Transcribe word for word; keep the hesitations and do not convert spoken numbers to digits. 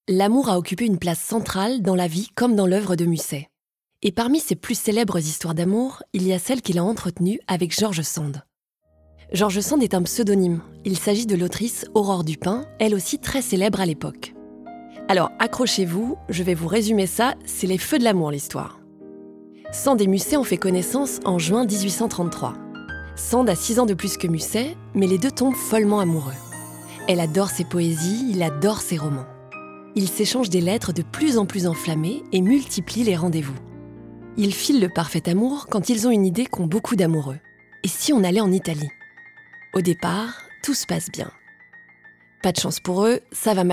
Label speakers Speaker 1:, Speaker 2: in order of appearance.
Speaker 1: L'amour a occupé une place centrale dans la vie comme dans l'œuvre de Musset. Et parmi ses plus célèbres histoires d'amour, il y a celle qu'il a entretenue avec George Sand. George Sand est un pseudonyme. Il s'agit de l'autrice Aurore Dupin, elle aussi très célèbre à l'époque. Alors accrochez-vous, je vais vous résumer ça, c'est les feux de l'amour l'histoire. Sand et Musset ont fait connaissance en juin dix-huit cent trente-trois. Sand a six ans de plus que Musset, mais les deux tombent follement amoureux. Elle adore ses poésies, il adore ses romans. Ils s'échangent des lettres de plus en plus enflammées et multiplient les rendez-vous. Ils filent le parfait amour quand ils ont une idée qu'ont beaucoup d'amoureux. Et si on allait en Italie ? Au départ, tout se passe bien. Pas de chance pour eux, ça va mal.